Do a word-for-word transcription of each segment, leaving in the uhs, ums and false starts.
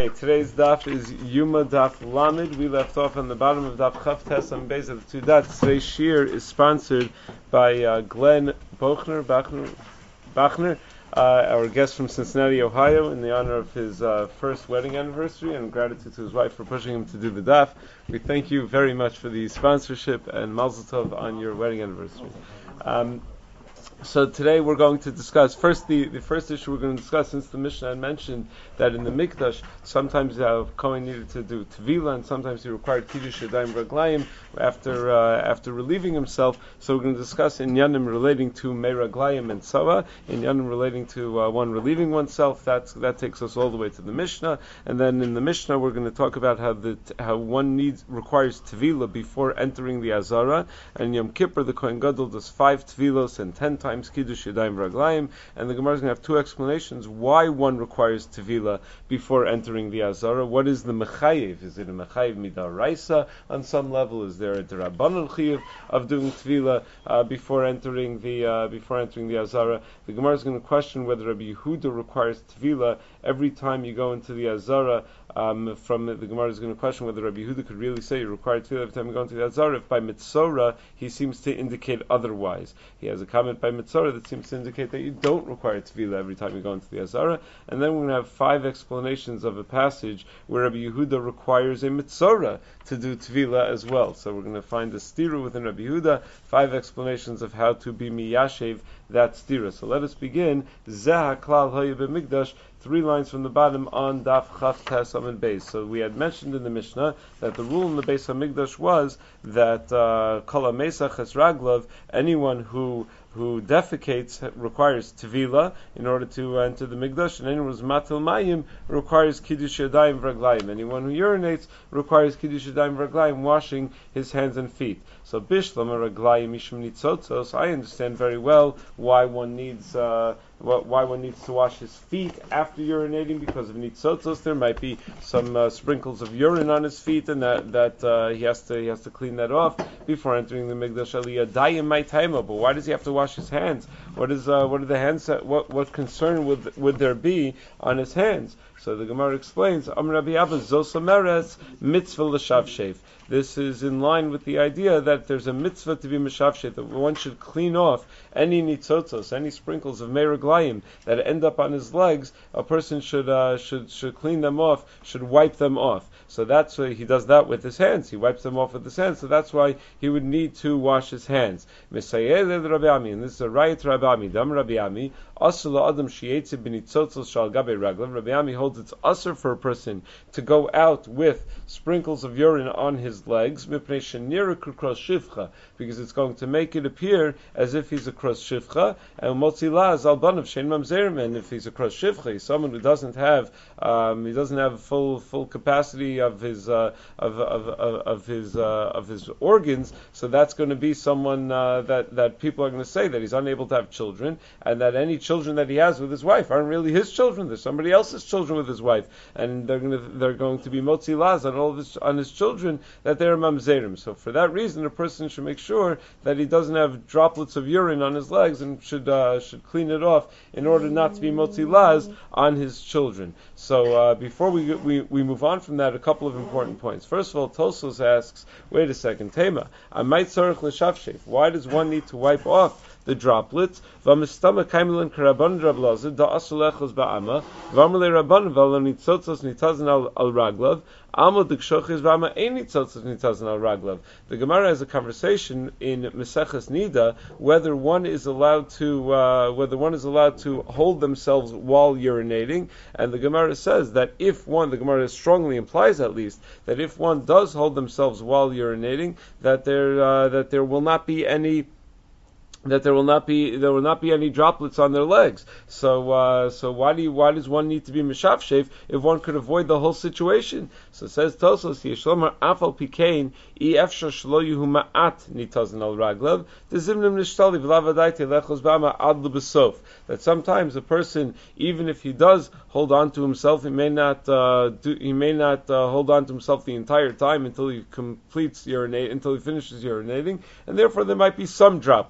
Okay, today's daf is Yuma Daf Lamed. We left off on the bottom of Daf Chaf Tes on base of the two dots. Today's shir is sponsored by uh, Glenn Bochner, Bachner, Bachner uh, our guest from Cincinnati, Ohio, in the honor of his uh, first wedding anniversary, and gratitude to his wife for pushing him to do the daf. We thank you very much for the sponsorship and Mazel Tov on your wedding anniversary. Um, So today we're going to discuss, first the, the first issue we're going to discuss, since the Mishnah had mentioned that in the Mikdash, sometimes uh, Kohen needed to do Tevila, and sometimes he required Kiddush Yadayim Raglayim after uh, after relieving himself. So we're going to discuss Inyanim relating to Mei Raglayim and Sava, Inyanim relating to uh, one relieving oneself. That's, that takes us all the way to the Mishnah. And then in the Mishnah we're going to talk about how the how one needs requires Tevila before entering the Azara, and Yom Kippur the Kohen Gadol does five Tevilos and ten times Kiddush Yadayim Raglayim, and the Gemara is going to have two explanations why one requires Tevila before entering the Azara. What is the Mechayiv? Is it a Mechayiv Midaraisa on some level? Is there a Derabanan Chayiv of doing Tevila uh, before entering the uh, before entering the Azara? The Gemara is going to question whether Rabbi Yehuda requires Tevila every time you go into the Azara. Um, from the, the Gemara is going to question whether Rabbi Yehuda could really say you require Tefillah every time you go into the Azara. If by Mitzora he seems to indicate otherwise. He has a comment by Mitzora that seems to indicate that you don't require Tefillah every time you go into the Azara. And then we're going to have five explanations of a passage where Rabbi Yehuda requires a Mitzora to do Tefillah as well. So we're going to find the stira within Rabbi Yehuda, five explanations of how to be miyashev that stira. So let us begin. Zeh haklal haya b'mikdash. Three lines from the bottom on Daf Chaf Tes Amud Beis. So we had mentioned in the Mishnah that the rule in the Beis HaMikdash was that Kol HaMesach Es Raglav, anyone who who defecates requires Tevila in order to enter the Mikdash, and anyone who's Matil Mayim requires Kiddush Yadayim Vraglayim. Anyone who urinates requires Kiddush Yadayim Vraglayim, washing his hands and feet. So Bishlam Raglayim Mishum Nitzotzos, I understand very well why one needs uh, why one needs to wash his feet after urinating, because of Nitzotzos. There might be some uh, sprinkles of urine on his feet, and that that uh, he has to he has to clean that off before entering the Mikdash Aliyah. Dayim Maitayma, but why does he have to wash his hands? What is uh, what are the hands? What what concern would would there be on his hands? So the Gemara explains, Am Rabbi Abba Zosameres mitzvah l'shavshev. This is in line with the idea that there's a mitzvah to be mishavshev, that one should clean off any nitzotzos, any sprinkles of meiraglayim that end up on his legs. A person should uh, should should clean them off, should wipe them off. So that's why he does that with his hands. He wipes them off with his hands. So that's why he would need to wash his hands. And this is a rayit Rabbi Ami. Dam Rabbi Ami. Asla Adam Shietze b'nitzotzos shal gabe raglav. Rabbi Ami holds it's usher for a person to go out with sprinkles of urine on his legs, because it's going to make it appear as if he's a cross shivcha, and motzilaz albanav shein mamzerim. And if he's a cross shivcha, he's someone who doesn't have um, he doesn't have full full capacity of his uh, of, of, of of his uh, of his organs. So that's going to be someone uh, that that people are going to say that he's unable to have children, and that any children that he has with his wife aren't really his children. They're somebody else's children with his wife, and they're going to they're going to be motzi laz on all of his on his children, that they're mamzerim. So for that reason, a person should make sure that he doesn't have droplets of urine on his legs, and should uh, should clean it off in order not to be motzi laz on his children. So uh, before we, we we move on from that, a couple of important points. First of all, Tosfos asks, wait a second, Tema, I might tzarich l'shavshev. Why does one need to wipe off the droplets? V'amistama kaimilan karaban drablazid da asulechos ba'ama v'amale rabban v'alo nitzotzos nitazan al raglav amo dikshochis v'ama ein nitzotzos nitazan al raglav. The Gemara has a conversation in Meseches Nida whether one is allowed to uh, whether one is allowed to hold themselves while urinating, and the Gemara says that if one, the Gemara strongly implies at least that if one does hold themselves while urinating, that there uh, that there will not be any. that there will not be there will not be any droplets on their legs. So uh, so why do you, why does one need to be mishavshev if one could avoid the whole situation? So it says Tosfos Yeshlomer Afal Pikein I Efshar Shlo Yuhu Ma'at Nitazan Al Raglav Dezimnim Nishtali V'Lavadayti Lechos Bama Ad L'Besof. That sometimes a person, even if he does hold on to himself, he may not uh, do, he may not uh, hold on to himself the entire time until he completes urinate until he finishes urinating, and therefore there might be some droplets.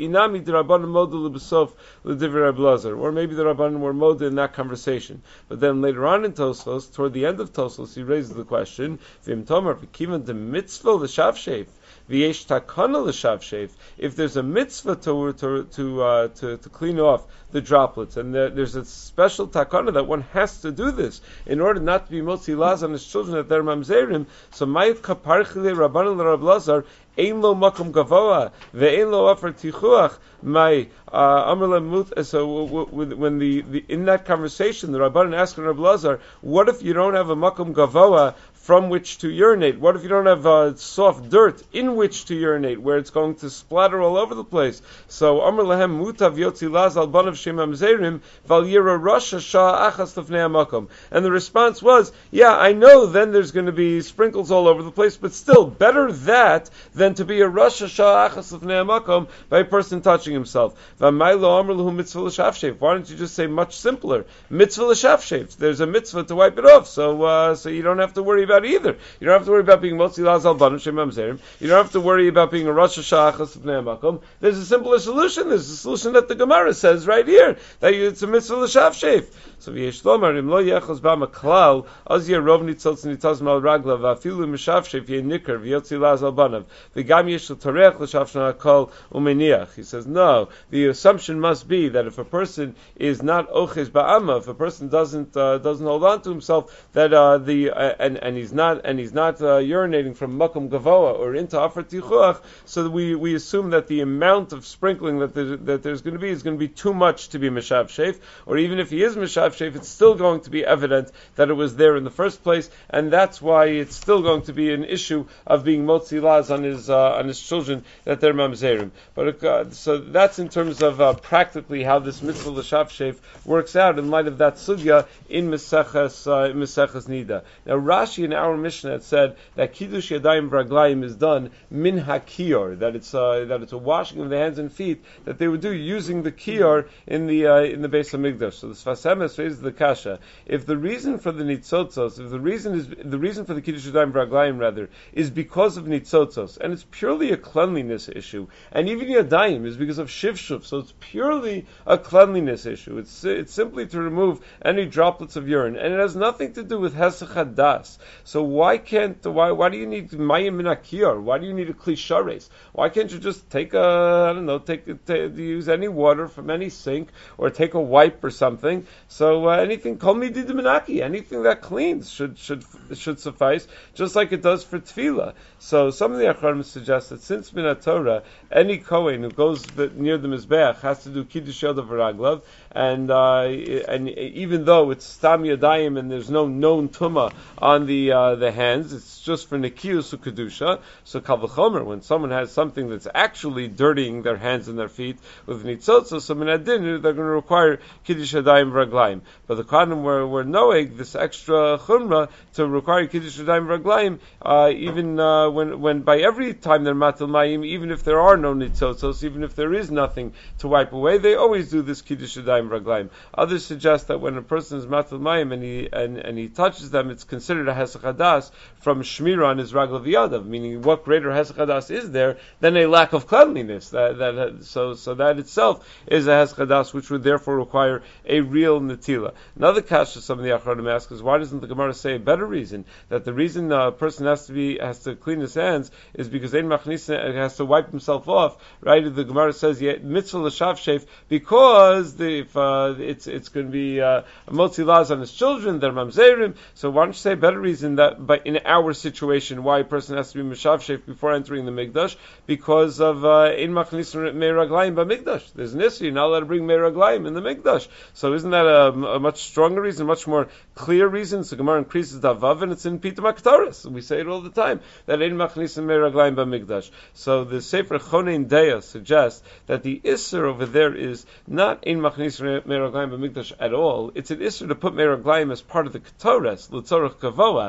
Inami the Rabbanan model l'besof l'divrei Reb Elazar, or maybe the Rabbanan were model in that conversation. But then later on in Tosfos, toward the end of Tosfos, he raises the question: V'im Tomar v'kivan de mitzvah l'shavshev. V'yesh takana l'shavshev. If there's a mitzvah to to to, uh, to to clean off the droplets, and there, there's a special takana that one has to do this in order not to be motzi laz on his children at their mamzerim. So my kaparchile rabbanan l'Reb Elazar ein lo makom gavoa ve'ein lo afer tichuach. My amar lemut. So when the, the in that conversation, the rabbanan asked Reb Elazar, what if you don't have a makom gavoa from which to urinate? What if you don't have uh, soft dirt in which to urinate, where it's going to splatter all over the place? So Amar Lahem Mutav Yotzi Laz Al Banav Shem Amzerim Val Yira Rosh Hashah Achas Lefnei HaMakom. And the response was, yeah, I know then there's going to be sprinkles all over the place, but still, better that than to be a Rosh Hashah Achas Lefnei HaMakom by a person touching himself. V'maylo Amar Lahu Mitzvah L'Shavshev. Why don't you just say much simpler? Mitzvah L'Shavshev. There's a mitzvah to wipe it off, so uh, so you don't have to worry about either. You don't have to worry about being Motzi Laz Al Banav Shem Amzerim. You don't have to worry about being a Rosh Hashah Achas Lefnei HaMakom. There's a simpler solution. There's a solution that the Gemara says right here, that you, it's a mitzvah l'shavshev. So v'yesh lomar im lo yechos ba maklal az yerov nitzotz nitzaz mal ragla v'afilu mishavshev yeh nikar v'yotzi laz al banav v'gam yesh l'torech l'shavshana kol umeniach. He says no. The assumption must be that if a person is not oches ba'ama, if a person doesn't uh, doesn't hold on to himself, that uh, the uh, and and he's not and he's not uh, urinating from makom gavoa or into afer tichuach, so that we we assume that the amount of sprinkling that there, that there's going to be is going to be too much to be mishavshev, or even if he is mishavshev, it's still going to be evident that it was there in the first place, and that's why it's still going to be an issue of being motzi laz on his uh, on his children that they're mamzerim. But uh, so that's in terms of uh, practically how this mitzvah l'shavshev works out in light of that sugya in Meseches uh, Meseches Nida. Now Rashi in our Mishnah had said that kiddush yadayim v'raglayim is done min hakiyor, that it's uh, that it's a washing of the hands and feet that they would do using the kiyor in the uh, in the Beis Hamikdash. So the Sfas Emes raises the kasha: if the reason for the nitzotzos, if the reason is the reason for the kiddush yadayim v'raglayim rather is because of nitzotzos, and it's purely a cleanliness issue, and even yadayim is because of shivshuv, so it's purely a cleanliness issue. It's it's simply to remove any droplets of urine, and it has nothing to do with hesach hadas. So why can't why why do you need mayim min hakiyar? Why do you need a kli shares? Why can't you just take a I don't know take, take use any water from any sink or take a wipe or something? So uh, anything kol midid menaki, anything that cleans should should should suffice, just like it does for tefillah. So some of the Acharonim suggest that since min Torah, any kohen who goes near the mizbeach has to do kiddush yodav v'raglav, and uh, and even though it's stam yadayim and there's no known tumah on the uh, the hands, it's just for nekiyus u'kedusha. So kal v'chomer, when someone has something that's actually dirtying their hands and their feet with nitzotzos, so min adin they're going to require kiddush yadayim v'raglayim. But the Kohanim were were knowing this extra chumrah to require kiddush yadayim v'raglayim, uh, even uh, when when by every time they're matil mayim, even if there are no nitzotzos, even if there is nothing to wipe away, they always do this kiddush yadayim v'raglayim. Others suggest that when a person is matil mayim and he and, and he touches them, it's considered a hesach hadas from shmira on his raglav yadav, meaning what greater hesach hadas is there than a lack of cleanliness? That that so so that itself is a hesach hadas, which would therefore require a real netila. Another kasha some of the Acharonim ask is, why doesn't the Gemara say a better reason, that the reason a person has to be has to clean his hands is because ein machnisa has to wipe himself off, right? The Gemara says yeah, mitzvah l'shavshev, because the, if uh, it's it's going to be uh, a motzi laz on his children, they're mamzerim. So why don't you say a better reason that, but in our situation, why a person has to be mishavshev before entering the mikdash, because of ein machnisa meiraglayim b'mikdash. There's an issue, you're not allowed to bring meiraglayim in the mikdash. So isn't that a, a much stronger reason, much more clear reason? So Gemara increases the vav, and it's in Pitam HaKtaros. We say it all the time, that ein machnisa meiraglayim b'mikdash. So the Sefer Chonein Deya suggests that the isser over there is not ein machnisa meiraglayim b'mikdash at all. It's an isser to put meiraglayim as part of the ketores l'tzorach kavoa,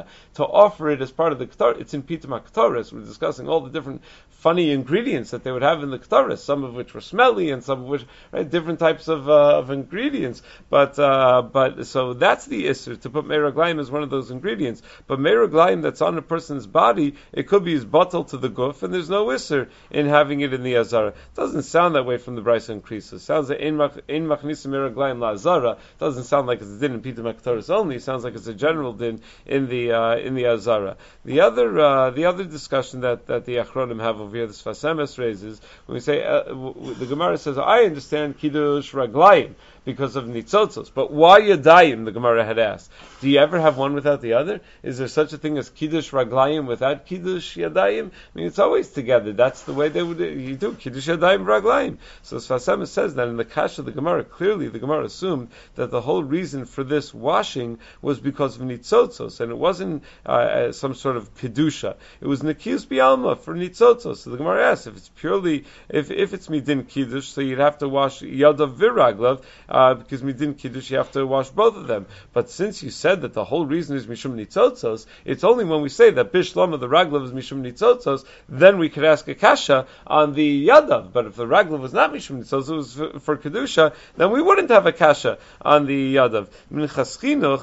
to offer it as part of the Ketor. It's in Pitum HaKetoris. We're discussing all the different funny ingredients that they would have in the Ketoris, some of which were smelly and some of which, right, different types of uh, of ingredients. But uh, but so that's the Isser, to put Meiraglayim as one of those ingredients. But Meiraglayim that's on a person's body, it could be his bottle to the guf, and there's no Isser in having it in the Azara. It doesn't sound that way from the Brisa and Krisa. It sounds like Ein Machnis Meiraglayim La Azara. It doesn't sound like it's a din in Pitum HaKetoris only. It sounds like it's a general din in the uh, in the Azara. The other uh, the other discussion that, that the Achronim have over here, the Sfas Emes raises, when we say, uh, w- the Gemara says, I understand Kiddush Raglayim because of Nitzotzos, but why Yadayim, the Gemara had asked. Do you ever have one without the other? Is there such a thing as Kiddush Raglayim without Kiddush Yadayim? I mean, it's always together. That's the way they would you do, Kiddush Yadayim Raglayim. So Sfas Emes says that in the Kash of the Gemara, clearly the Gemara assumed that the whole reason for this washing was because of Nitzotzos, and it wasn't uh, some sort of Kedusha. It was Nekius Bialma for Nitzotzos. So the Gemara asks, if it's purely, if if it's Midin Kiddush, so you'd have to wash Yadav Viraglav, uh, because Midin Kiddush, you have to wash both of them. But since you said that the whole reason is Mishum Nitzotzos, it's only when we say that Bishlama, the Raglav, is Mishum Nitzotzos, then we could ask a Kasha on the Yadav. But if the Raglav was not Mishum Nitzotzos, it was for, for Kedusha, then we wouldn't have a Kasha on the Yadav. Minchas Chinuch,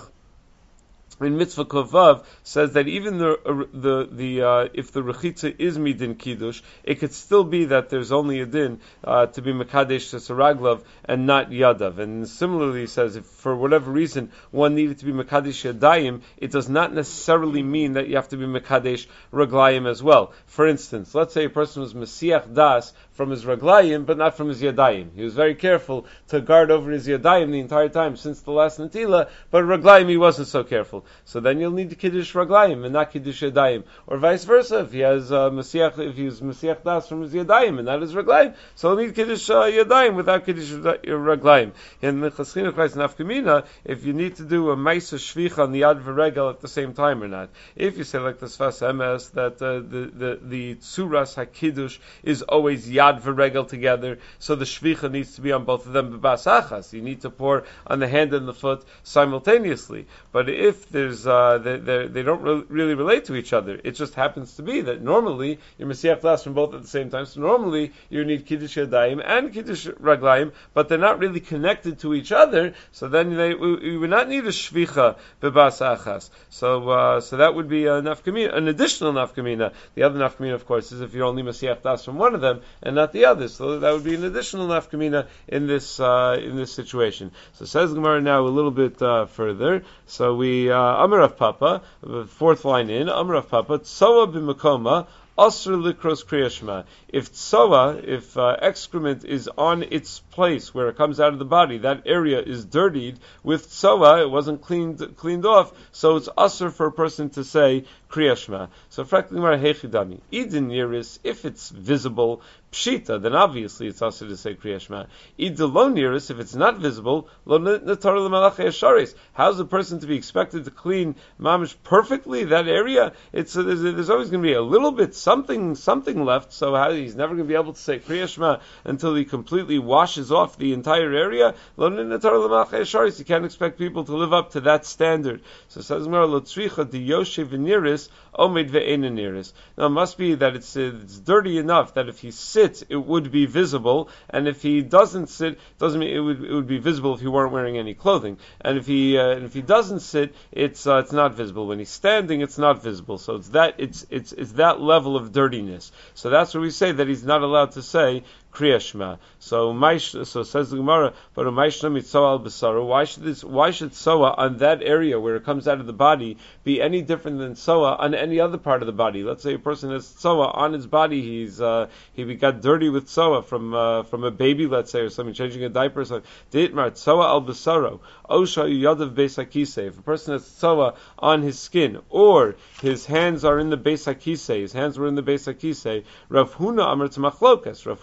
in Mitzvah Kovav, says that even the uh, the the uh, if the rechitza is midin kiddush, it could still be that there's only a din uh, to be mekadesh saraglav and not yadav. And similarly, he says if for whatever reason one needed to be mekadesh yadayim, it does not necessarily mean that you have to be mekadesh raglayim as well. For instance, let's say a person was mesiach das from his raglayim, but not from his yadayim. He was very careful to guard over his yadayim the entire time since the last natila, but raglayim he wasn't so careful. So then you'll need to kiddush raglayim and not kiddush yadayim, or vice versa. If he has uh, mesiach, if he's mesiach das from his yadayim and not his raglayim, so he'll need kiddush uh, yadayim without kiddush raglayim. In the Chaschina Christ Nafkamina, if you need to do a ma'isa shvicha on the yad v'regel at the same time or not. If you say like the Sfas Emes that uh, the the the tzuras hakiddush is always yad v'regel together, so the shvicha needs to be on both of them b'bas achas. You need to pour on the hand and the foot simultaneously. But if there's uh, they, they don't re- really relate to each other, it just happens to be that normally you're mesiach das from both at the same time. So normally you need kiddush yadayim and kiddush raglayim, but they're not really connected to each other. So then they, we, we would not need a shvicha bebas achas. So uh, so that would be a nafkamina, an additional nafkamina. The other nafkamina, of course, is if you're only mesiach das from one of them and not the other. So that would be an additional nafkamina in this uh, in this situation. So says Gemara now a little bit uh, further. So we uh, Amar of Papa, the fourth line in Amar of Papa, Tsoa b'makoma Asr likros kriyashma. If tsoa, if uh, excrement is on its place where it comes out of the body, that area is dirtied with tsoa, it wasn't cleaned cleaned off, so it's asr for a person to say kriyashma. So frankly, hechidami idin niris, if it's visible pshita, then obviously it's asr to say kriyashma. Idin lo niris, if it's not visible, lo netar l'malachei hasharis. How's a person to be expected to clean mamish perfectly that area? It's uh, there's, there's always going to be a little bit something something left. So how, he's never going to be able to say Kriya Shema until he completely washes off the entire area. You can't expect people to live up to that standard. So it says now it must be that it's it's dirty enough that if he sits it would be visible, and if he doesn't sit, doesn't mean it would it would be visible if he weren't wearing any clothing. And if he uh, and if he doesn't sit, it's uh, it's not visible. When he's standing, it's not visible. So it's that it's it's it's that level of dirtiness. So that's where we say that he's not allowed to say Kriya Shema. So, so says the Gemara, but why should this? Why should soa on that area where it comes out of the body be any different than soa on any other part of the body? Let's say a person has soa on his body. He's uh, he got dirty with soa from uh, from a baby, let's say, or something, changing a diaper or something. Deitmar soa al basaro osha yadav beis hakise. If a person has soa on his skin or his hands are in the beis hakise, his hands were in the beis hakise. Rav Huna amar to machlokas. Rav Huna amar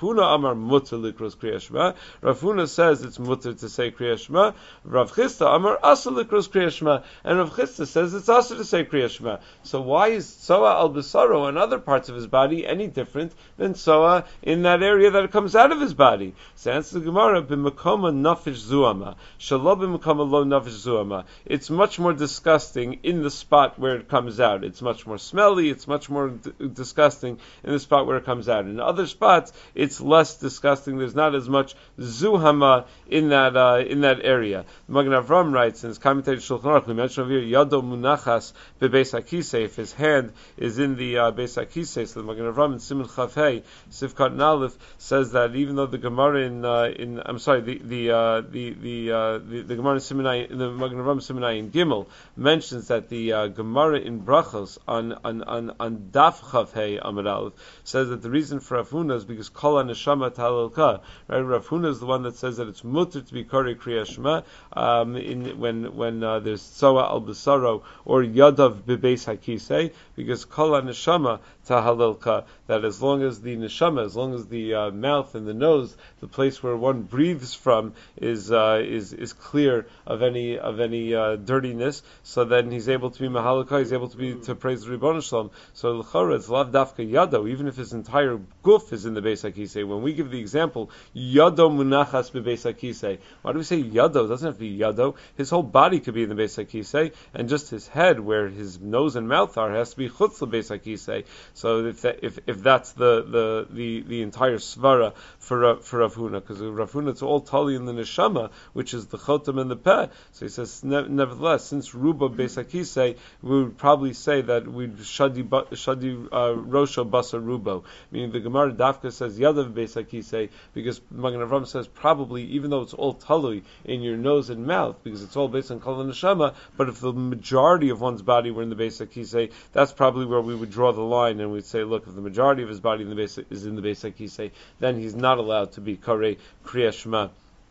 Amar mutter likros Kriya Shema. Rav Huna says it's mutter to say Kriya Shema. Rav Chisda Amar asur likros Kriya Shema, and Rav Chisda says it's asur to say Kriya Shema. So why is Tsoa al Basaro and other parts of his body any different than Tsoa in that area that it comes out of his body? So answer the Gemara, b'makoma nafish zuama, shalo b'makoma lo nafish zuama. It's much more disgusting in the spot where it comes out. It's much more smelly, it's much more d- disgusting in the spot where it comes out. In other spots, it's less disgusting. There's not as much zuhama in that uh, in that area. Magen Avram writes in his commentary to Shulchan Aruch, we mentioned over here, yado munachas bebeis hakisei, if his hand is in the uh, beis hakisei. So the Magen Avram in Siman Chav Hey, Sifkat Nalef, says that even though the Gemara in uh, in I'm sorry the the uh, the the, uh, the the Gemara in Simanai in the Magen Avram Simanai in Gimel mentions that the uh, Gemara in Brachos on on on, on Daf Chav Hey Amud Aleph says that the reason for Rav Huna is because Kol HaNeshama Talilka. Right, Rav Huna is the one that says that it's mutter to be Kari Kriya Shema um, in when when uh, there's Tsoa al Basaro or Yadav Bebeis Hakisei, because Kol HaNeshama Tahalilka, that as long as the neshama, as long as the uh, mouth and the nose, the place where one breathes from, is uh, is is clear of any of any uh, dirtiness, so then he's able to be mahalakah, he's able to be to praise the Ribbon Shalom. So l'chora it's lav dafka yado, even if his entire guf is in the Beis Hakisei. When we give the example yado munachas bebeis hakisei, why do we say yado? It doesn't have to be yado. His whole body could be in the Beis Hakisei, and just his head, where his nose and mouth are, has to be chutz beis hakisei. So if that, if if that's the the the, the entire svara for uh, for Rav Huna, because Rav Huna it's all tali in the neshama, which is the chotam and the peh. So he says, ne- nevertheless, since ruba beis hakisei, we would probably say that we'd shadi shadi uh, rosho basa rubo. Meaning the Gemara Dafka says yadav beis hakisei, because Magen Avram says probably, even though it's all talui in your nose and mouth, because it's all based on kol neshama, but if the majority of one's body were in the Beis Hakisei, that's probably where we would draw the line, and we'd say, look, if the majority of his body in the base, is in the Beis Hakisei, then he's not allowed to be Karei Kriya Shema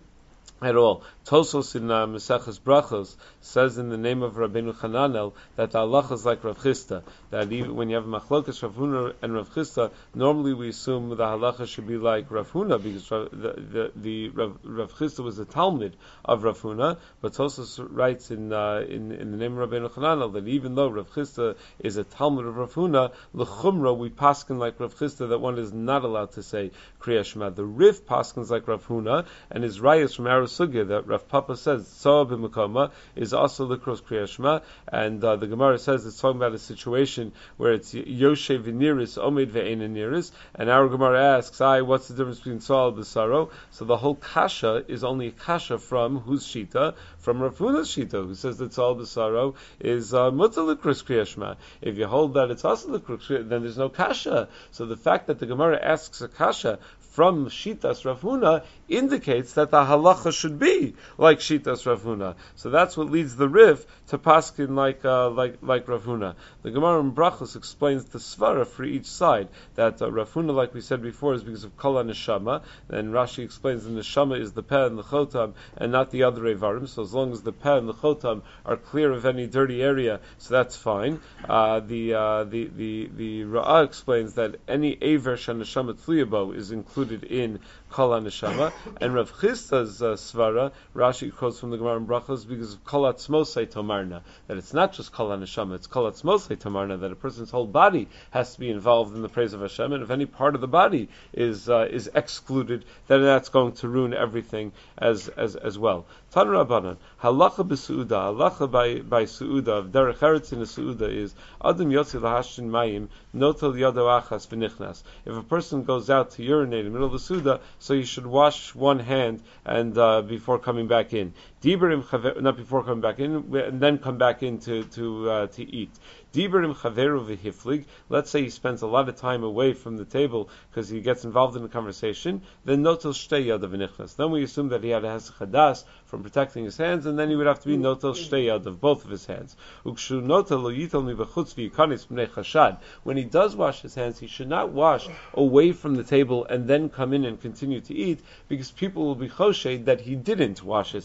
at all. Tosos in uh, Maseches Brachos says in the name of Rabbeinu Hananel that the halacha is like Rav Chisda, that even when you have Machlokas Rav Huna and Rav Chisda, normally we assume the halacha should be like Rav Huna, because the the, the Rav, Rav Chisda was a Talmud of Rav Huna, but Tosos writes in, uh, in in the name of Rabbeinu Hananel that even though Rav Chisda is a Talmud of Rav Huna, l'chumra we paskin like Rav Chisda that one is not allowed to say Kriya Shema. The Rif paskins like Rav Huna, and his rayas from Aros Sugya that Rav Papa says Tsoa b'makoma is also likros Kriya Shema, and uh, the Gemara says it's talking about a situation where it's Yoshe v'niris Omed ve'ena niris, and our Gemara asks, "I, what's the difference between Tsoa and Basaro?" So the whole kasha is only a kasha from whose shita? From Rav Huna's shita, who says that Tsoa Basaro is uh, mutter likros Kriya Shema. If you hold that it's also likros Kriya, then there's no kasha. So the fact that the Gemara asks a kasha from Shitas Rav Huna indicates that the halacha should be like Shitas Rav Huna. So that's what leads the Rif to paskin like uh, like like Rav Huna. The Gemara in Brachos explains the svara for each side. That uh, Rav Huna, like we said before, is because of Kol HaNeshama. Then Rashi explains the Neshama is the Peh and the Chotam, and not the other Evarim. So as long as the Peh and the Chotam are clear of any dirty area, so that's fine. Uh, the uh, the the the Ra'ah explains that any Ever Shaneshama Tliyabo is included in Kol HaNeshama, and Rav Chisda's uh, svara, Rashi quotes from the Gemara in Brachos because of Kol Atzmosei Tomarna, that it's not just Kol HaNeshama, it's Kol Atzmosei Tomarna, that a person's whole body has to be involved in the praise of Hashem, and if any part of the body is uh, is excluded, then that's going to ruin everything as as as well. Tan Rabbanan, halacha b'suuda, halacha by by suuda of derech eretz in a suuda is adam yotzi lahashtin mayim notel yado achas v'nichnas. If a person goes out to urinate in the middle of the suuda, so you should wash one hand and uh, before coming back in. Diberim chaver, not before coming back in, and then come back in to to uh, to eat. Diberim chaveru v'hiflig. Let's say he spends a lot of time away from the table because he gets involved in the conversation. Then notel shtei yadav v'nichnas. Then we assume that he had a hesach hadas from protecting his hands, and then he would have to be notel shtei yadav, both of his hands. Ukshu notel lo yitel mi v'chutz v'yikanis b'nei chashad. When he does wash his hands, he should not wash away from the table and then come in and continue to eat, because people will be choshed that he didn't wash his hands.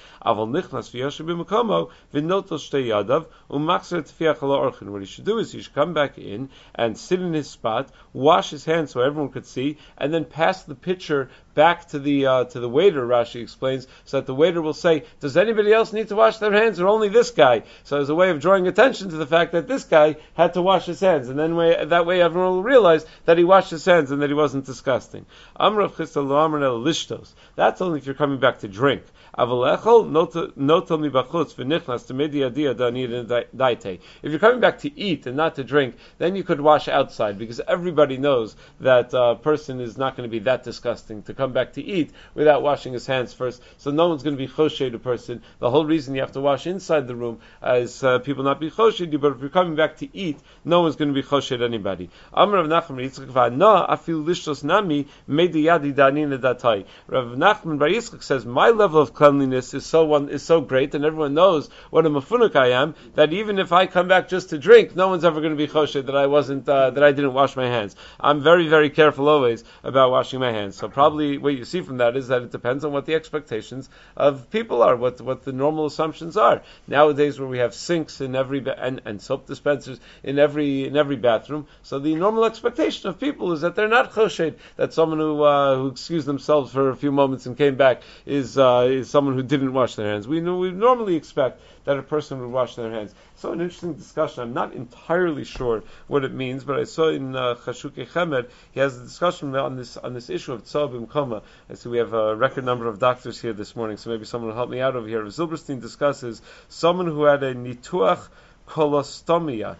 Aval nichnas v'yoshev b'mekomo v'notel shtei yadav u'machzer tfiach ala orchin. What he should do is he should come back in and sit in his spot, wash his hands so everyone could see, and then pass the pitcher back to the uh, to the waiter. Rashi explains, so that the waiter will say, "Does anybody else need to wash their hands, or only this guy?" So as a way of drawing attention to the fact that this guy had to wash his hands, and then way, that way everyone will realize that he washed his hands and that he wasn't disgusting. Amrav Chisda lo amrnel lishtos. That's only if you're coming back to drink. Avalechol notel mibachutz v'nichnas to medi adia danir daite. If you're coming back to eat and not to drink, then you could wash outside, because everybody knows that a person is not going to be that disgusting to come back to eat without washing his hands first. So no one's going to be choshed a person. The whole reason you have to wash inside the room is uh, people not be choshed you, but if you're coming back to eat, no one's going to be choshed anybody. Amar Rav Nachman Yitzchak v'ana afil lishtos nami medi yadi danir datai. Rav Nachman Bar Yitzchak says, my level of cleanliness is so one is so great, and everyone knows what a mafunik I am, that even if I come back just to drink, no one's ever going to be choshed that I wasn't uh, that I didn't wash my hands. I'm very very careful always about washing my hands. So probably what you see from that is that it depends on what the expectations of people are, what what the normal assumptions are. Nowadays, where we have sinks in every ba- and, and soap dispensers in every in every bathroom, so the normal expectation of people is that they're not choshed, that someone who uh, who excused themselves for a few moments and came back is uh, is someone who didn't wash their hands. We know, we normally expect that a person would wash their hands. So an interesting discussion. I'm not entirely sure what it means, but I saw in uh, Chashukei Chemed, he has a discussion on this on this issue of Tzoah B'Mkoma. I see we have a record number of doctors here this morning, so maybe someone will help me out over here. Zilberstein discusses someone who had a nituach colostomia.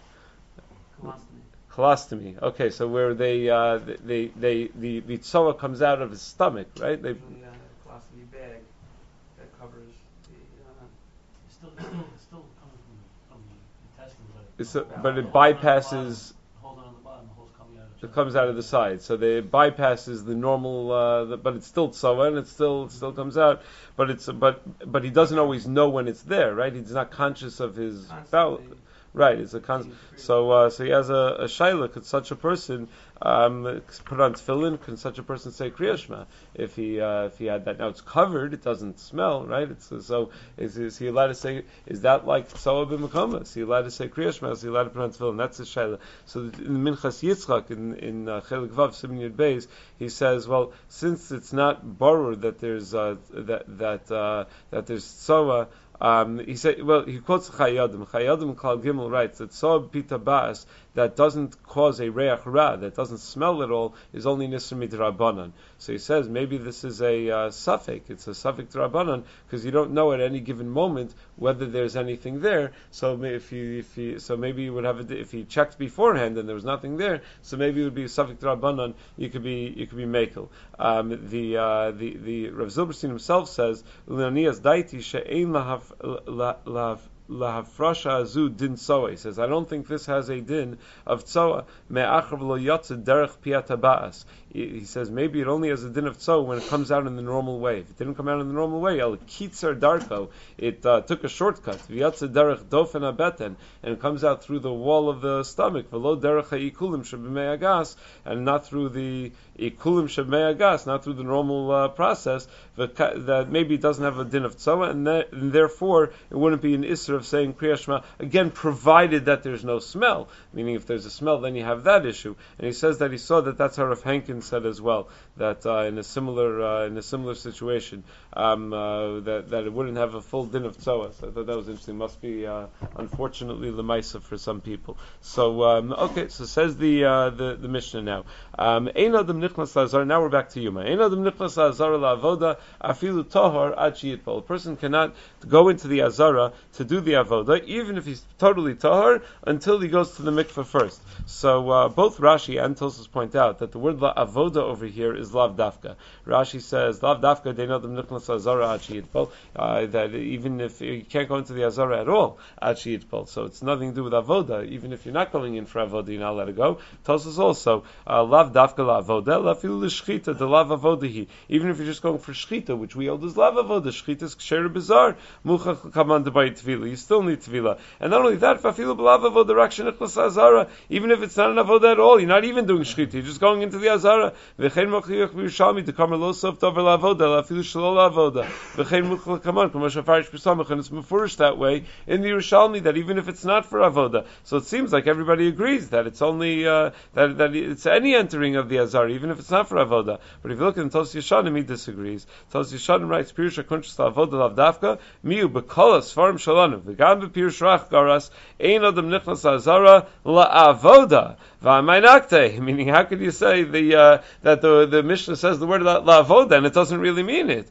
Colostomy. Okay, so where they uh, they they the the tzoah comes out of his stomach, right? They colostomy bag that covers the. Uh, it's still, it's still, it's still coming from, from the intestines. Like, it's a, but it bypasses. Hold on the bottom, the hole's coming out. It comes out of the side, so they bypasses the normal, uh, the, but it's still tzoah, and it still it still comes out. But it's but but he doesn't always know when it's there, right? He's not conscious of his bowel. Right, it's a con- so uh, so he has a, a shaila. Could such a person um, put on tefillin? Can such a person say Kriya Shema if he uh, if he had that? Now it's covered; it doesn't smell, right? It's uh, so is, is he allowed to say? Is that like Tzoah B'Mekoma? Is he allowed to say Kriya Shema? Is he allowed to put on tefillin? That's the shaila. So in Minchas Yitzchak in in uh, Chelik Vav Siman Yud Beis, he says, well, since it's not borur that there's uh, that that uh, that there's tzoah. Um, he said, well, he quotes Chayadim. Chayadim Klal Gimel writes that Tzoah Pita Ba'as that doesn't cause a reach ra, that doesn't smell at all, is only Nisr Midrabanan. So he says maybe this is a uh, suffix. It's a suffix Drabanan because you don't know at any given moment whether there's anything there. So if you, if you, so maybe you would have a, if he checked beforehand and there was nothing there, so maybe it would be a suffix Drabanan. You could be you could be mekel. Um, the uh, the the Rav Zilberstein himself says Leonias Daiti she'ein lahav lahav lahafrasha azu din tzoah. He says, I don't think this has a din of tzoah. Me'achav lo yotze derech piyat ba'as. He says maybe it only has a din of tzoah when it comes out in the normal way. If it didn't come out in the normal way, el kitzer darko, it uh, took a shortcut. V'yotze derech dofen abeten, and it comes out through the wall of the stomach. V'lo derech ha'ikulim sheb'mei agas, and not through the ikulim sheb'mei agas, not through the normal uh, process. That maybe it doesn't have a din of tzoah, and, that, and therefore it wouldn't be an isser of saying Kriya Shema, again, provided that there's no smell. Meaning if there's a smell, then you have that issue. And he says that he saw that that's how Rav Henkin said as well, that uh, in a similar uh, in a similar situation, um, uh, that, that it wouldn't have a full din of tzoah. So I thought that was interesting. Must be, uh, unfortunately, lemaisa for some people. So, um, okay, so says the uh, the, the Mishnah now. Um, Ein adam nichnas la'azara, now we're back to Yuma. Ein adam nichnas la'azara la'avoda, afilu tohar ad she'yitpol. A person cannot go into the azara to do the avoda, even if he's totally tahar, until he goes to the mikveh first. So uh, both Rashi and Tosfos point out that the word avoda over here is lav dafka. Rashi says lav dafka deinodem nichnas azara ad she'yitpol, uh, that even if you can't go into the azara at all ad she'yitpol, so it's nothing to do with avoda. Even if you're not going in for avoda, you're not let it go. Tosfos also uh, lav dafka la avoda lafilu l'shchita de lav avodahi. Even if you're just going for shchita, which we hold as lav avoda, shchita is ksher bizarre muchach kaman debayit tvila. You still need tvila, and not only that, fafilu b'lav avoda rak shenichlas azara. Even if it's not an avoda at all, you're not even doing shchita. You're just going into the azara. azara. V'chein mochiach v'yushalmi dekamar lo sof davar la'avoda la'afilu shelo la'avoda. V'chein muchal kaman k'ma shafarish b'samach, and it's mefurish that way in the Yerushalmi that even if it's not for avoda, so it seems like everybody agrees that it's only uh, that that it's any entering of the azara, even if it's not for avoda. But if you look in Tos Yeshanim, he disagrees. Tos Yeshanim writes Pirush HaKunshas la'avoda lavdafka miu b'kolas farm shalanu v'gam b'pirush rach garas ein adam nichnas azara la'avoda. Meaning, how could you say the uh, that the the Mishnah says the word la'avoda and it doesn't really mean it?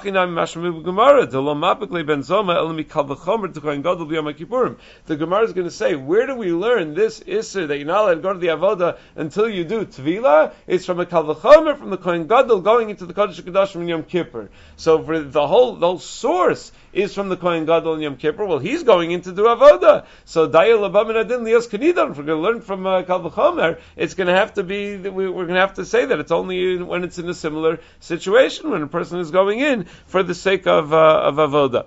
The Gemara is going to say, where do we learn this issur that you're not allowed to go to the avoda until you do tvila? It's from a kal v'chomer, from the Kohen Gadol going into the Kodesh HaKadoshim in Yom Kippur. So for the whole the whole source is from the Kohen Gadol in Yom Kippur. Well, he's going in to do avoda. So daya labam and adin lias kanidon. If we're going to learn from uh, kal v'chomer, it's going to have to be, we're going to have to say that it's only when it's in a similar situation, when a person is going in for the sake of uh, of avoda.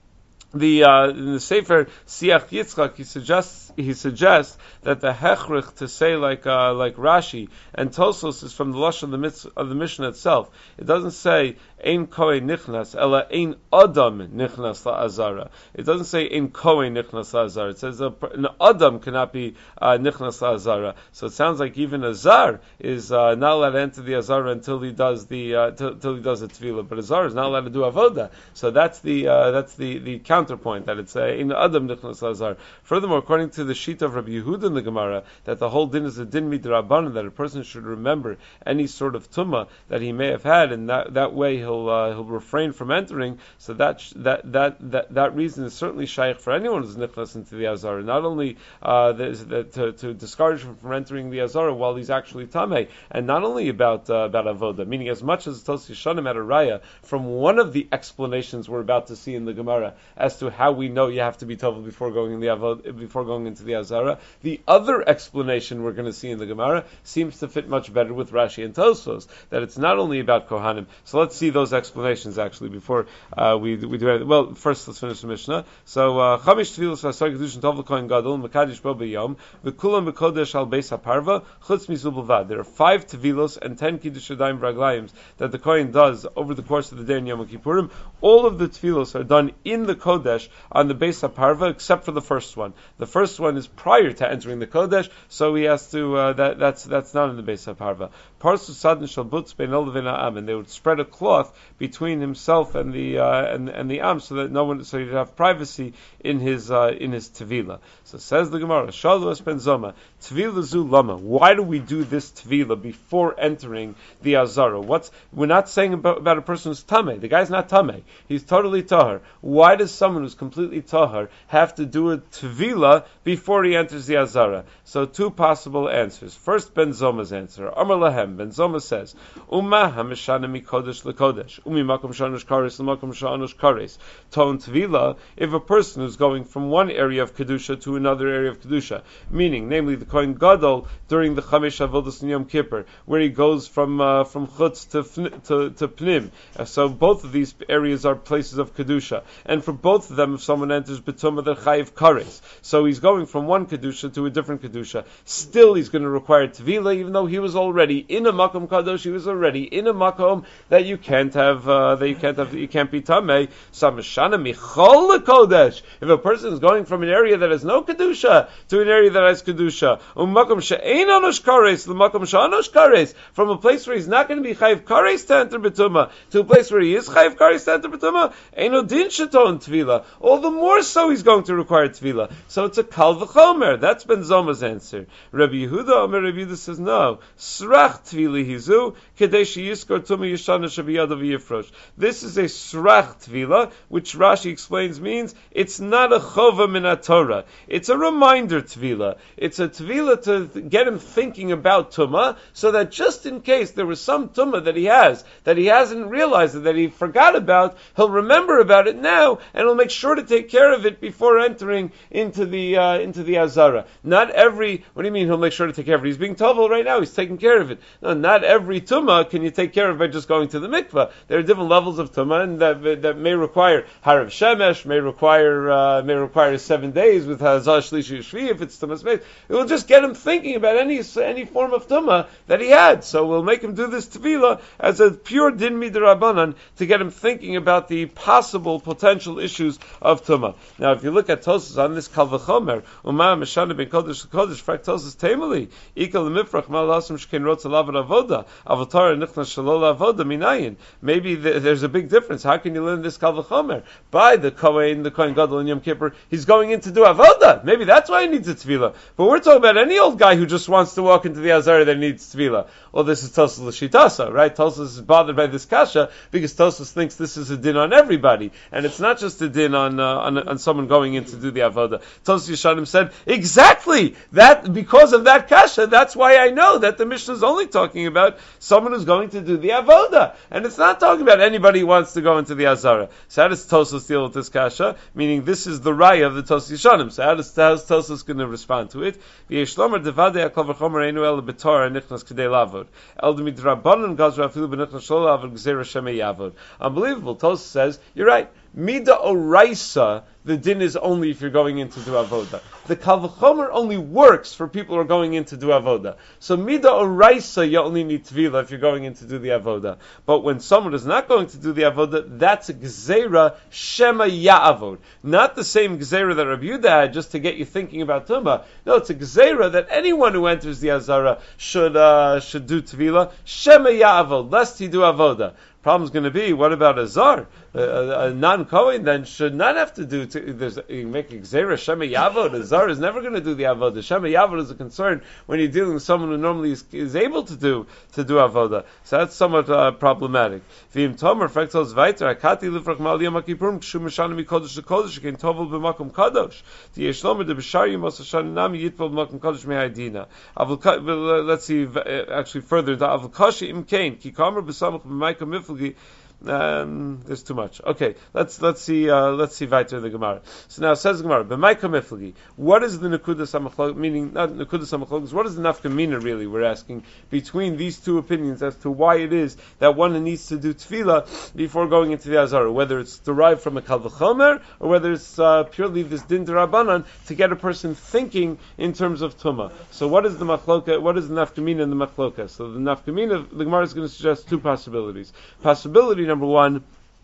The uh, in the Sefer Siach Yitzchak, he suggests he suggests that the hechrich to say like uh, like Rashi and Tosos is from the lashon of the mitzvah, of the Mishnah itself. It doesn't say ein kohen nichnas, ela ein adam nichnas la'azara. It doesn't say ein kohen nichnas la'azara. It says a, an adam cannot be uh, nichnas la'azara. So it sounds like even a zar is uh, not allowed to enter the azara until he does the uh, till, till he does the tefillah. But a zar is not allowed to do avoda. So that's the uh, that's the the counterpoint that it's ein adam nichnas la'azara. Furthermore, according to the sheet of Rabbi Yehuda in the Gemara, that the whole din is a din midrabanan, that a person should remember any sort of tumah that he may have had, and that that way he'll uh, he'll refrain from entering. So that that that that that reason is certainly shaykh for anyone who's nichnas into the azara. Not only uh, the, to, to discourage him from entering the azara while he's actually tameh, and not only about uh, about avoda, meaning as much as Tos Yeshanim at a raya from one of the explanations we're about to see in the Gemara as to how we know you have to be tovel before going in the avoda, before going into the azara. The other explanation we're going to see in the Gemara seems to fit much better with Rashi and Tosfos, that it's not only about Kohanim. So let's see those explanations actually before uh, we we do anything. Well, first let's finish the Mishnah. So Chamish Tfilos Vasar Kedushin Tov L'Kohen Gadol Mekadish Bo B'Yom V'Kulam B'Kodesh Al Beis HaParva Chutz Mizul B'Vad. There are five Tfilos and ten Kiddush Yadayim V'Raglayim that the Kohen does over the course of the day in Yom Kippurim. All of the Tfilos are done in the Kodesh on the Beis HaParva except for the first one. The first one is prior to entering the Kodesh, so he has to, uh, that, that's that's not in the Beis HaParva. Parsu Sadin Shalbutz Bein Olvin Am, and they would spread a cloth between himself and the uh, and and the Am, so that no one, so he'd have privacy in his uh, in his Tevila. So says the Gemara, Shalu Es Ben Zoma, Tevila Zu Lama. Why do we do this Tevila before entering the Azara? What's we're not saying about, about a person who's Tameh. The guy's not Tameh. He's totally Tahar. Why does someone who's completely Tahar have to do a Tevila before he enters the Azara? So two possible answers. First, Ben Zoma's answer. Amar Lahem, Ben Zoma says, Umma hamishana mi kodesh lekodesh, umi makom shanush kares l'makom shanush kares. Ton Tvila, if a person is going from one area of Kedusha to another area of Kedusha, meaning, namely, the Kohen Gadol during the Chamesh Avodas in Yom Kippur, where he goes from uh, from Chutz to, to, to Pnim. Uh, so both of these areas are places of Kedusha. And for both of them, if someone enters B'tumah, they're Chayiv Kares. So he's going from one Kedusha to a different Kedusha. Still, he's going to require Tvila, even though he was already in a Makom Kadosh, he was already in a Makom that you can't have, uh, that you can't have, you can't be Tameh. Samashana Michol Kodesh. If a person is going from an area that has no Kedusha to an area that has Kedusha, um Makom She'ein Anosh Kares, the Makom She'anosh Kares, from a place where he's not going to be Chayiv Kares to enter B'tumah, to a place where he is Chayiv Kares to enter B'tumah, Eino Din Sheton Tvila. All the more so he's going to require Tvila. So it's a Kal V'chomer. That's Ben Zoma's answer. Rabbi Yehuda, Omer Rabbi Yehuda says no. Srach Tvili Hizu, Kadesh Yiskor Tumah Yishana Shabiyadav Yifrosh. This is a Srach Tvila, which Rashi explains means it's not a Chova Min HaTorah. It's a reminder Tvila. It's a Tvila to get him thinking about Tumah, so that just in case there was some Tumah that he has, that he hasn't realized, that he forgot about, he'll remember about it now, and he'll make sure to take care of it before entering into the uh, uh, into the Azara. Not every, what do you mean he'll make sure to take care of it? He's being Tovel right now, he's taking care of it. No, not every Tumah can you take care of by just going to the mikveh. There are different levels of Tumah, and that, that may require Harav Shemesh, may require, uh, may require seven days with Hazah Shlishi Shvi, if it's Tumah Space. It will just get him thinking about any, any form of Tumah that he had. So we'll make him do this Tefillah as a pure Din Midrabanan to get him thinking about the possible potential issues of Tumah. Now, if you look at Tosas on this Kal V'chomer, Umar Meshana ben Kodesh Kodesh, Frak Tosas Temeli, Ikal Mifrach Mal Hasem Shkein Rotz Alav Avoda, Avatar Nichnas Shalol Avoda Minayin. Maybe the, there's a big difference. How can you learn this Kal V'chomer? By the Kohen, the Kohen Gadol in Yom Kippur, he's going in to do Avoda. Maybe that's why he needs a Tefillah. But we're talking about any old guy who just wants to walk into the Azara that needs Tefillah. Well, this is Tosas L'Shitasa, right? Tosas is bothered by this kasha because Tosas thinks this is a din on everybody, and it's not just a din on uh, on, on someone going in to do the avoda. Tosas Yeshanim said exactly that because of that kasha. That's why I know that the Mishnah is only talking about someone who's going to do the avoda, and it's not talking about anybody who wants to go into the azara. So how does Tosas deal with this kasha? Meaning this is the raya of the Tosas Yeshanim. So how does, how is Tosas going to respond to it? Unbelievable. Tosas says, you're right. Mida oraisa, the din is only if you're going in to do avoda. The Kal V'chomer only works for people who are going in to do avoda. So Mida oraisa, you only need Tvila if you're going in to do the avoda. But when someone is not going to do the avoda, that's a gzeira shema ya'avod. Not the same gzeira that Rabbi Yehuda had just to get you thinking about Tumah. No, it's a gzeira that anyone who enters the Azara should uh, should do Tvila shema ya'avod, lest he do avoda. Problem's going to be, what about a zar? A, a, a non-Kohen then should not have to do, to, there's, you make a gzeira, Shema Yavod, a zar is never going to do the avoda. Shema Yavod is a concern when you're dealing with someone who normally is, is able to do to do avoda. So that's somewhat uh, problematic. V'im tomer, frektos weiter, akati lifrach mal yom ha-kippurim, kshu mishana mikodesh lekodesh, kein tovel b'makom kadosh. T'yesh lomer de b'shar yom osashan nami yitpol b'makom kadosh me'haydina. Let's see, actually further, avul kashi im kain, ki kamer b'samach b'maika mifl. Um, there's too much. Okay, let's let's see uh, let's see weiter the Gemara. So now it says the Gemara, b'maika miflagi. What is the nekudas hamachlok? Meaning not nekudas hamachlok. What is the nafkamina really? We're asking between these two opinions as to why it is that one needs to do tefillah before going into the azara, whether it's derived from a kal v'chomer or whether it's uh, purely this din derabanan to get a person thinking in terms of tumah. So what is the machloka? What is the nafkamina in the machloka? So the nafkamina, the Gemara is going to suggest two possibilities. Possibility number one,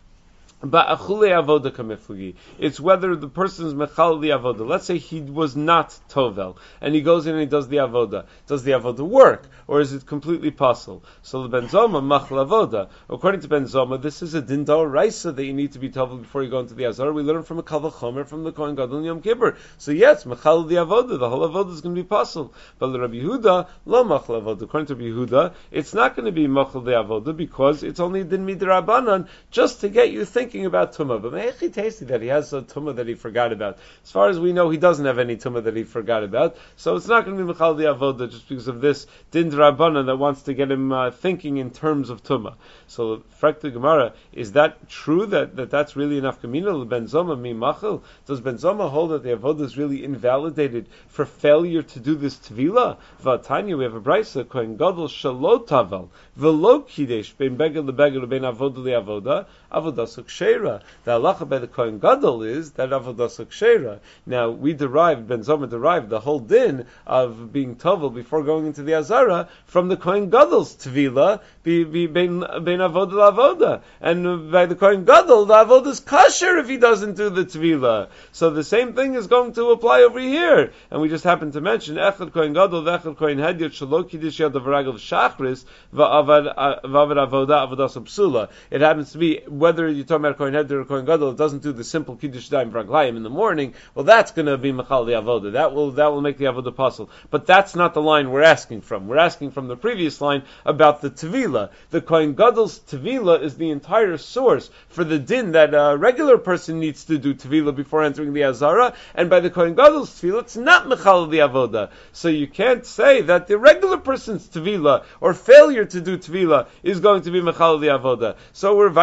it's whether the person's mechal the avoda. Let's say he was not tovel, and he goes in and he does the avoda. Does the avoda work, or is it completely possible? So the Ben Zoma machal avoda. According to Ben Zoma, this is a din d'oraisa that you need to be tovel before you go into the azar. We learn from a kal v'chomer from the Kohen Gadol Yom Kippur. So yes, mechal the avoda, the whole avoda is going to be possible. But the Rabbi Yehuda lo machal avoda. According to Rabbi Yehuda, it's not going to be machal the avoda because it's only din midrabanan just to get you thinking about tumah, but me'echi tasty that he has a tumah that he forgot about. As far as we know, he doesn't have any tumah that he forgot about, so it's not going to be mechal the avoda just because of this din d'rabbanan that wants to get him uh, thinking in terms of tumah. So, frak the Gemara, is that true that, that that's really enough kamina? Ben Zoma mi machal? Does Ben Zoma hold that the avoda is really invalidated for failure to do this tvila? V'atanya, we have a brayso, kohen gadol shelo tavel v'lo kidesh ben begel lebegel ben avoda le'avoda avoda suksheira. The halacha by the kohen gadol is that avoda suksheira. Now we derived, Ben Zoma derived the whole din of being tovel before going into the azara from the kohen gadol's tvila be be ben ben avoda la'avoda, and by the kohen gadol the avoda is kasher if he doesn't do the tvila. So the same thing is going to apply over here, and we just happen to mention echad kohen gadol v'echad kohen hedyot shelo kiddush yad v'ragel shachris v'avad v'avad avoda avoda psula. It happens to be whether you're talking about kohen hedyot or kohen gadol, it doesn't do the simple kiddush daim v'raglayim in the morning. Well, that's going to be mechal the avoda. That will that will make the avoda possible. But that's not the line we're asking from. We're asking from the previous line about the tvila. The kohen gadol's tvila is the entire source for the din that a regular person needs to do tvila before entering the azara, and by the kohen gadol's tvila, it's not mechal the avoda. So you can't say that the regular person's tvila or failure to do tvila is going to be mechal the avoda. So we're right back to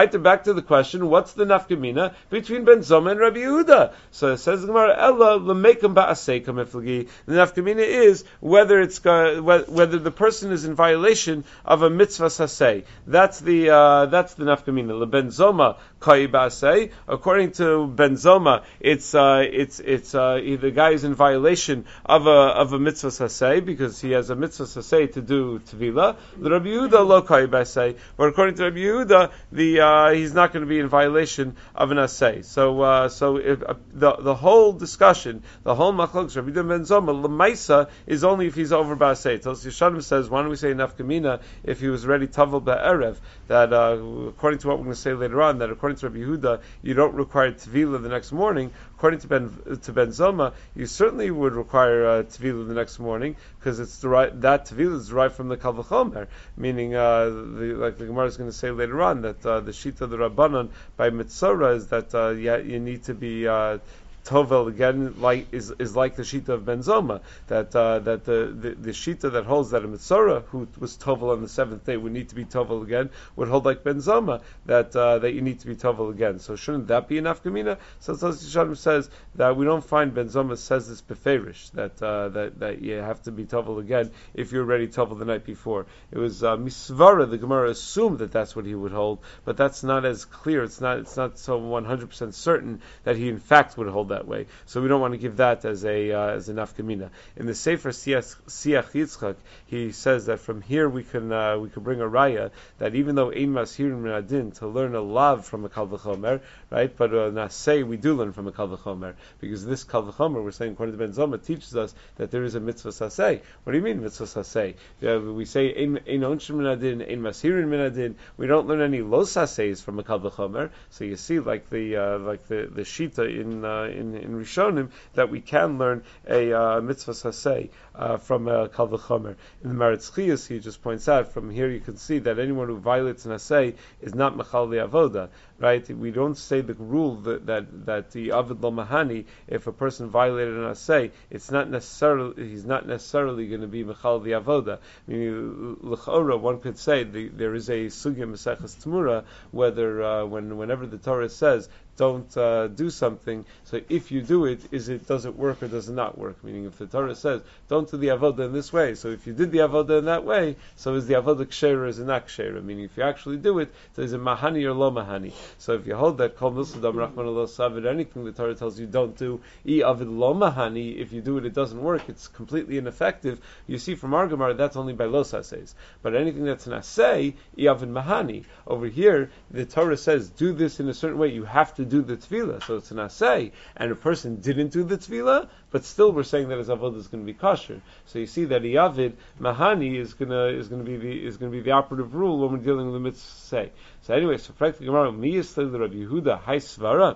to the question, what's the nafkamina between Ben Zoma and Rabbi Yehuda? So it says the Gemara, Ella l'meikam ba'asei kamiflagi. The nafkamina is whether it's uh, whether the person is in violation of a mitzvah sasei. That's the uh, that's the nafkamina. Le Ben Zoma kai ba'asei. According to Ben Zoma, it's uh, it's it's uh, the guy is in violation of a of a mitzvah sasei because he has a mitzvah sasei to do tvila. The Rabbi Yehuda lo kai ba'asei. But according to Rabbi Yehuda, the uh, he's not going to be in violation of an asay. So uh, so if, uh, the the whole discussion, the whole machlokes Rabbi Yehuda Ben Zoma lemaisa is only if he's over ba'asei. So Yishanim says, why don't we say nafkamina if he was ready tavel ba'erev? That uh, according to what we're going to say later on, that according to Rabbi Yehuda, you don't require tvila the next morning. According to Ben to Ben Zoma, you certainly would require uh, tvila the next morning because it's derived, that tvila is derived from the kal v'chomer, meaning uh, the, like the Gemara is going to say later on that uh, the shita of the Rabbanon by mitzora is that uh, yeah, you need to be uh, Tovel again like is, is like the shita of Ben Zoma, that uh, that the, the the shita that holds that a mitzora who was Tovel on the seventh day would need to be Tovel again would hold like Ben Zoma that uh, that you need to be Tovel again. So shouldn't that be enough kamina? So Yishanim says that we don't find Ben Zoma says this beferish that uh, that that you have to be Tovel again if you're already Tovel the night before. It was uh, misvara. The Gemara assumed that that's what he would hold, but that's not as clear. It's not it's not so one hundred percent certain that he in fact would hold that way. So we don't want to give that as a uh, as a nafkamina. In the Sefer Siach Yitzchak, he says that from here we can uh, we can bring a raya that even though ein mashirin min adin to learn a lav from a kal v'chomer, right? But uh, nasei we do learn from a kal v'chomer because this kal v'chomer we're saying according to Ben Zoma teaches us that there is a mitzvah sasei. What do you mean mitzvah sasei? Uh, we say ein onshim min adin, ein mashirin min adin. We don't learn any lo saseis from a kal v'chomer. So you see, like the uh, like the the shita in uh, in in Rishonim that we can learn a uh, mitzvah sasei uh, from a kal v'chomer. In the Maritz Chiyas, he just points out from here you can see that anyone who violates an asay is not mechal avoda. Right? We don't say the rule that that, that the avid lo mahani, if a person violated an asay, it's not necessarily he's not necessarily going to be mechal the avoda. I mean, l'chora, one could say the, there is a sugya meseches tmura whether uh, when whenever the Torah says don't uh, do something, so if you do it, is it does it work or does it not work? Meaning, if the Torah says don't do the avoda in this way, so if you did the avoda in that way, so is the avoda kshera or is it not kshera? Meaning, if you actually do it, so is it mahani or lo mahani? So if you hold that kol milsadam rachman lo savid, anything the Torah tells you don't do, i avid lo mahani, if you do it, it doesn't work, it's completely ineffective. You see from our Gemara, that's only by los aseis. But anything that's an asay, i avid mahani. Over here, the Torah says do this in a certain way. You have to do the tefillah, so it's an asay, and a person didn't do the tefillah, but still we're saying that his avodah is going to be kosher. So you see that iavid mahani is going to is going to be the is going to be the operative rule when we're dealing with the mitzvah. So anyway, so practically Gemara mi yisle Rabbi Yehuda hay svara.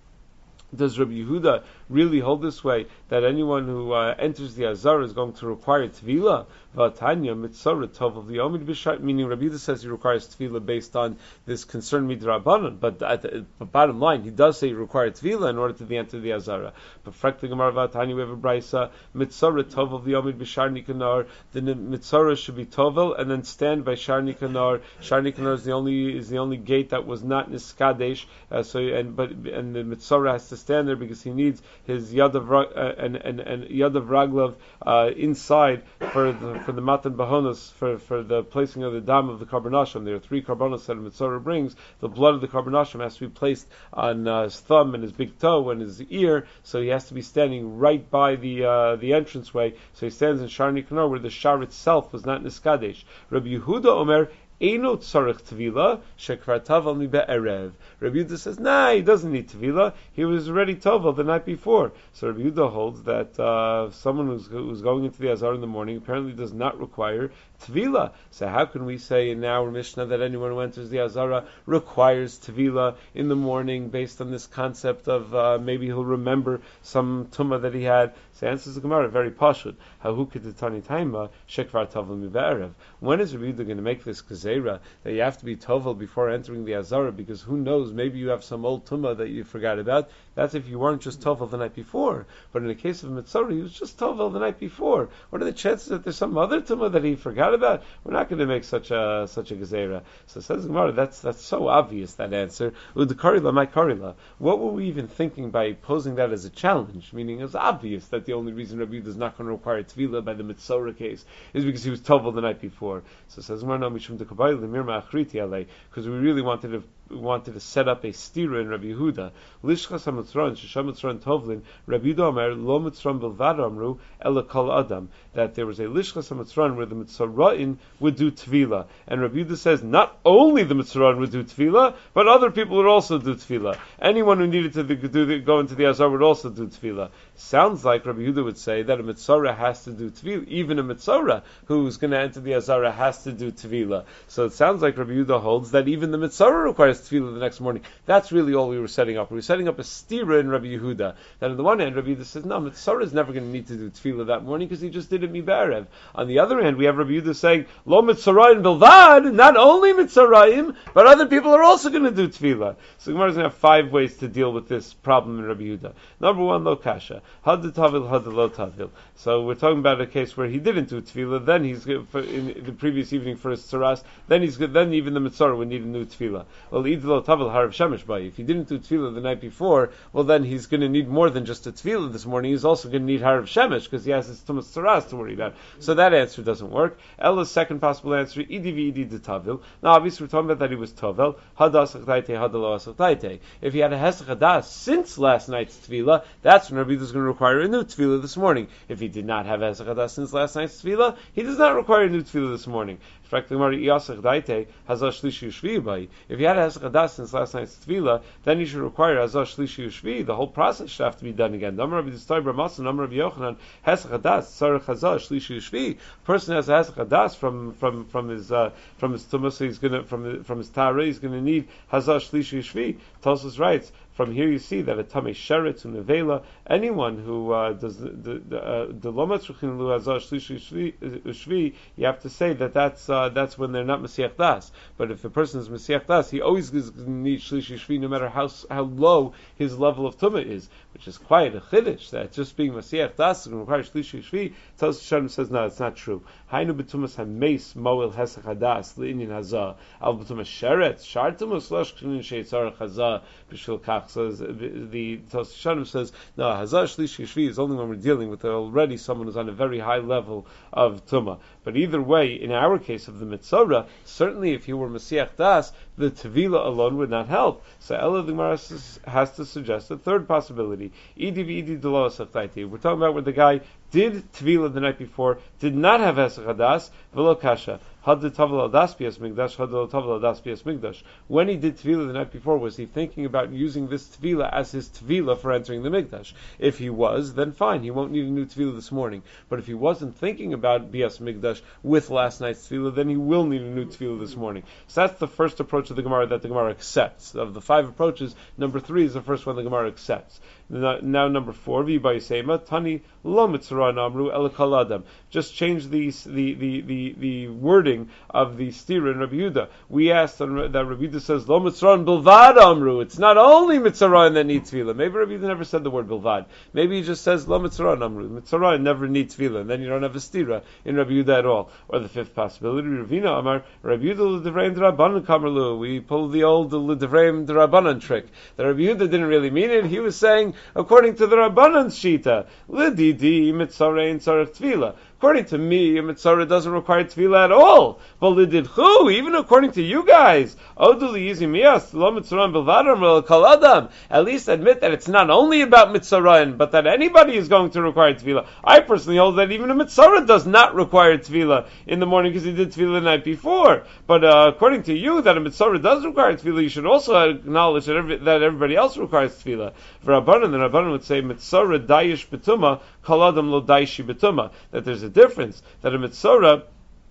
Does Rabbi Yehuda really hold this way that anyone who uh, enters the Azara is going to require Tvila? Vatanya mitzara tov of the Omid B'Shai, meaning Rabbi Yehuda says he requires Tvila based on this concern midrabanan, but at the but bottom line, he does say he requires Tvila in order to be enter the Azara. But frankly, Gemara Vatanya we have a brisa mitzara tov of the Omid B'Shar Nikanar. The mitzara should be tovel and then stand by Shar Nikanar. Shar Nikanar is the only is the only gate that was not niskadesh. Uh, so and but and the mitzara has to stand there because he needs his yad of uh, and and and yad of raglav uh, inside for the for the matan bahonos for, for the placing of the dam of the carbonashim. There are three carbonos that a mitzvah brings. The blood of the carbonashim has to be placed on uh, his thumb and his big toe and his ear, so he has to be standing right by the uh, the entranceway. So he stands in Shar Nikanor where the shar itself was not niskadesh. Rabbi Yehuda Omer Eino tzarich tvila shekvar tavel mi be'erev. Rabbi Yehuda says, nah, he doesn't need tvila. He was already tovel the night before. So Rabbi Yehuda holds that uh, someone who's, who's going into the Azar in the morning apparently does not require tvila. So how can we say in our Mishnah that anyone who enters the Azara requires tvila in the morning based on this concept of uh, maybe he'll remember some tumah that he had? So answers the Gemara very pashut. Hahu kedetani taima shekvar tovel mibe'erev. When is Rabbi Yehuda going to make this gezerah that you have to be tovel before entering the azara? Because who knows, maybe you have some old tumah that you forgot about. That's if you weren't just tovel the night before. But in the case of Mitzorah, he was just tovel the night before. What are the chances that there's some other tumah that he forgot about? We're not going to make such a such a gezerah. So says Gemara, that's that's so obvious, that answer. Udekarila, my karila. What were we even thinking by posing that as a challenge? Meaning, it's obvious that the only reason Rabbi Yehuda is not going to require tefillah by the Mitzorah case is because he was tovel the night before. So says Gemara, no mishum dekabayil mirma achriti alei, because we really wanted to wanted to set up a stira in Rabbi Yehuda. Lishchas hamitzron shesham mitzron tovlin. Rabbi Yehuda Omer lo mitzron bilvad amru ela kol adam, that there was a lishchas hamitzron where the mitzrayin would do tefillah, and Rabbi Yehuda says not only the mitzrayin would do tefillah, but other people would also do tefillah. Anyone who needed to do the, go into the azar would also do tefillah. Sounds like Rabbi Yehuda would say that a mitzorah has to do tefillah. Even a mitzorah who's going to enter the azara has to do tefillah. So it sounds like Rabbi Yehuda holds that even the mitzorah requires tefillah the next morning. That's really all we were setting up. We were setting up a stira in Rabbi Yehuda. That on the one hand, Rabbi Yehuda says, no, mitzorah is never going to need to do tefillah that morning because he just did it mi'berev. On the other hand, we have Rabbi Yehuda saying, lo mitzorayim bilvad, not only mitzorayim, but other people are also going to do tefillah. So Gemara is going to have five ways to deal with this problem in Rabbi Yehuda. Number one, lo kasha. Had tavil, had lo tavil. So we're talking about a case where he didn't do tefillah, then he's in the previous evening for his tzaras, then he's then even the mitzorah would need a new tefillah. Well, idlo tavil harav shemesh bay. If he didn't do tefillah the night before, well then he's going to need more than just a tefillah this morning. He's also going to need harav shemesh because he has his tumas tzaras to worry about. So that answer doesn't work. Ella's second possible answer, idi v'idi de tavil. Now obviously we're talking about that he was tavel. Hadas achdaite, hadalo achdaite. If he had a hesach hadas since last night's tefillah, that's when Rabbi Yehuda is going to require a new tefillah this morning. If he did not have hesach hadas since last night's tefillah, he does not require a new tefillah this morning. If he had a hesach hadas since last night's tefillah, then he should require hazah shlishi ushvi. The whole process should have to be done again. Number of Yistai Bramasan, number of Yochanan, hesach hadas sarach hazah shlishi ushvi. Person has a hesach hadas from from from his uh, from his tumas, so he's gonna from from his tara, he's gonna need hazah shlishi ushvi. Tosfos writes, from here you see that a tamei sheret to nevela, anyone who uh, does the the lomatzruchin lu hazah shlishi ushvi, you have to say that that's uh, that's when they're not mesiach das. But if the person is mesiach das, he always needs shlishi ushvi, no matter how how low his level of tumah is, which is quite a chiddush that just being mesiach das is going to require shlishi ushvi. Tosfos Shalom says no, it's not true. Hainu betumas hameis moel hesach hadas le'inyan hazah al betumas sheret shar tumas losh k'nin sheitzar hazah b'shvil kach. So the Tosfos Shalom says no, hazah shlishi ushvi is only when we're dealing with already someone who's on a very high level of tumah. But either way, in our case of the mitzorah, certainly if he were mesiach das, the tevilah alone would not help. So Ella the Gemara has to suggest a third possibility. Idi v'idi delo asachtaiti. We're talking about where the guy did tevilah the night before, did not have hesach hadas, v'lo kasha. Had the tavel al das pias migdash, had the tavel al das pias migdash. When he did tevilah the night before, was he thinking about using this tevilah as his tevilah for entering the migdash? If he was, then fine, he won't need a new tevilah this morning. But if he wasn't thinking about bias migdash with last night's tevilah, then he will need a new tevilah this morning. So that's the first approach of the Gemara that the Gemara accepts. Of the five approaches, number three is the first one the Gemara accepts. Now, now number four, v'bayisema tani lo mitzvah namru el kol adam. Just change the the the the, the wording of the stira in Rabbi Yehuda. We asked that Rabbi Yehuda says lo mitzvah bilvad amru. It's not only mitzvah that needs tefillah. Maybe Rabbi Yehuda never said the word bilvad. Maybe he just says lo mitzvah amru. Mitzvah never needs tefillah, and then you don't have a stira in Rabbi Yehuda at all. Or the fifth possibility, Ravina Amar Rabbi Yehuda l'devreim d'Rabbanan kamerlu. We pull the old l'devreim d'Rabbanan trick. That Rabbi Yehuda didn't really mean it. He was saying, according to the Rabbanan's shita, l'didi mitzarein tzarech tefillah. According to me, a mitzvah doesn't require tefillah at all. But lididchu, even according to you guys, oduli yizimias lo mitzvah bilvadam el kol adam. At least admit that it's not only about mitzvah, but that anybody is going to require tefillah. I personally hold that even a mitzvah does not require tefillah in the morning because he did tefillah the night before. But uh, according to you, that a mitzvah does require tefillah, you should also acknowledge that, every, that everybody else requires tefillah. For Rabbanan, the Rabbanan would say mitzvah dayish betuma kol adam lo daishi betuma. That there's a difference, that a mitzvah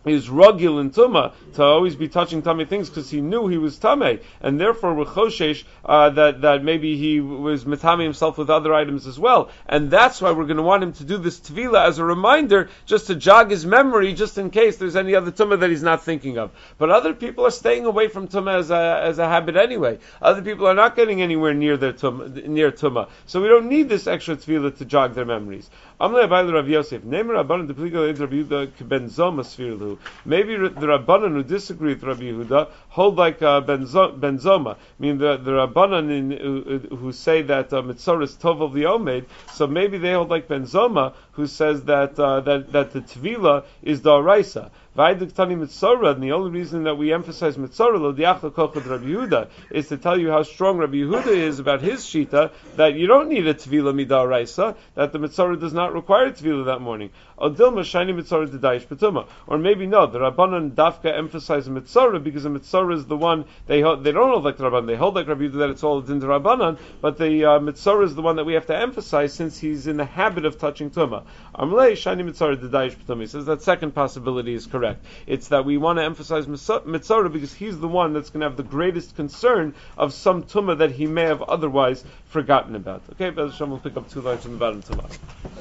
is ragil in tuma to always be touching tummy things because he knew he was tamei, and therefore we're choshesh uh, that that maybe he was matami himself with other items as well, and that's why we're going to want him to do this tefillah as a reminder, just to jog his memory, just in case there's any other tumah that he's not thinking of. But other people are staying away from tumah as a as a habit anyway. Other people are not getting anywhere near their tumah, near tumah, so we don't need this extra tefillah to jog their memories. Maybe the Rabbanan who disagree with Rabbi Yehuda hold like uh, Ben Zoma. I mean, the, the Rabbanan in, uh, who say that uh, Mitzvah is Tov the Omed, so maybe they hold like Ben Zoma, who says that uh, that, that the Tvila is the Araisa. And the only reason that we emphasize Mitzorah lo diachla kochad Rabbi Yehuda is to tell you how strong Rabbi Yehuda is about his shita, that you don't need a tvila midaraisa, that the Mitzorah does not require tvila that morning. Odilma shiny Mitzorah dedayish petuma. Or maybe no, the Rabbanan dafka emphasize Mitzorah because the Mitzorah is the one they hold, they don't hold like the Rabbanan, they hold like Rabbi Yehuda that it's all in the Rabbanan, but the uh, Mitzorah is the one that we have to emphasize since he's in the habit of touching tuma. Amlei shiny Mitzorah dedayish petuma. He says that second possibility is correct. It's that we want to emphasize Mitzorah because he's the one that's going to have the greatest concern of some tumah that he may have otherwise forgotten about. Okay, Bez Hashem, we'll pick up two lines from the bottom tomorrow.